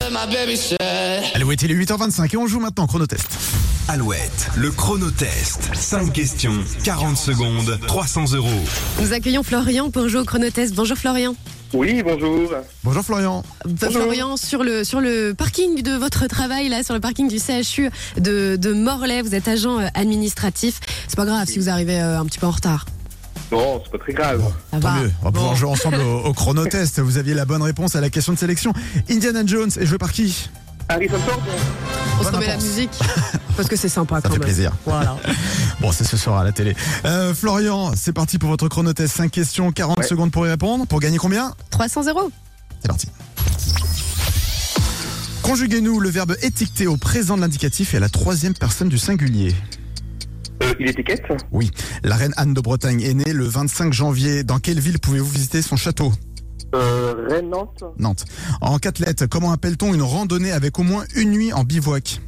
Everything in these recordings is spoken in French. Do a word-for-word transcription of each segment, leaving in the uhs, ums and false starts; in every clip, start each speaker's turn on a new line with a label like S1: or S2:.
S1: Alouette, il est huit heures vingt-cinq et on joue maintenant chronotest.
S2: Alouette, le chronotest. cinq questions, quarante secondes, trois cents euros.
S3: Nous accueillons Florian pour jouer au chronotest. Bonjour Florian.
S4: Oui, bonjour.
S1: Bonjour Florian.
S3: Bonjour. Florian, sur le, sur le parking de votre travail, là, sur le parking du C H U de, de Morlaix, vous êtes agent euh, administratif. C'est pas grave si vous arrivez euh, un petit peu en retard.
S4: Non, c'est pas très grave.
S3: Ça
S1: Tant
S3: va.
S1: mieux, on va pouvoir
S3: Bon.
S1: jouer ensemble au, au chronotest. Vous aviez la bonne réponse à la question de sélection. Indiana Jones est joué par qui?
S4: Harrison Ford.
S3: On se
S1: Bonne
S3: remet la
S1: réponse.
S3: musique parce que c'est sympa
S1: Ça
S3: quand
S1: fait
S3: même.
S1: plaisir.
S3: Voilà.
S1: Bon, c'est ce soir à la télé. Euh, Florian, c'est parti pour votre chronotest. cinq questions, quarante
S4: Ouais.
S1: secondes pour y répondre. Pour gagner combien?
S3: trois cents euros.
S1: C'est parti. Conjuguez-nous le verbe étiqueter au présent de l'indicatif et à la troisième personne du singulier.
S4: Euh, il étiquette.
S1: Oui, la reine Anne de Bretagne est née le vingt-cinq janvier. Dans quelle ville pouvez-vous visiter son château?
S4: Euh, Rennes, Nantes.
S1: Nantes. En quatre lettres, comment appelle-t-on une randonnée avec au moins une nuit en bivouac?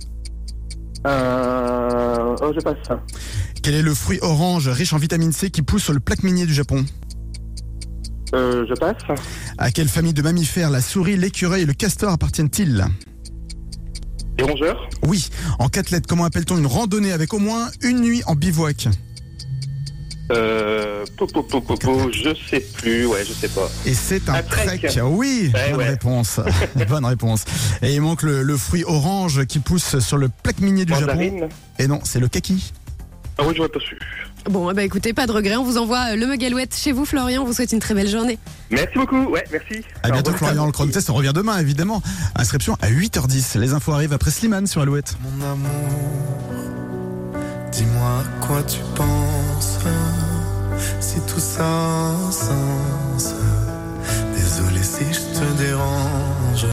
S4: Euh, oh, je passe.
S1: Quel est le fruit orange riche en vitamine C qui pousse sur le plaque minier du Japon?
S4: Euh, je passe.
S1: À quelle famille de mammifères la souris, l'écureuil et le castor appartiennent-ils?
S4: Les rongeurs.
S1: Oui. En quatre lettres, comment appelle-t-on une randonnée avec au moins une nuit en bivouac?
S4: Euh, po, po, po, po, po, je sais plus, ouais, je sais pas.
S1: Et c'est un,
S4: Un trek.
S1: Oui,
S4: Ouais,
S1: bonne
S4: ouais.
S1: réponse. Bonne réponse. Et il manque le, le fruit orange qui pousse sur le plaque minier du Japon.
S4: Mandarine.
S1: Et non, c'est le kaki.
S4: Ah oui, j'aurais pas su.
S3: Bon, bah écoutez, pas de regret. On vous envoie euh, le mug Alouette chez vous, Florian. On vous souhaite une très belle journée.
S4: Merci beaucoup, ouais, merci.
S1: À
S4: Au
S1: bientôt
S4: revoir.
S1: Florian, le chronotest on revient demain évidemment. Inscription à huit heures dix. Les infos arrivent après Slimane sur Alouette.
S5: Mon amour, dis-moi à quoi tu penses, si tout ça a un sens. Désolé si je te dérange.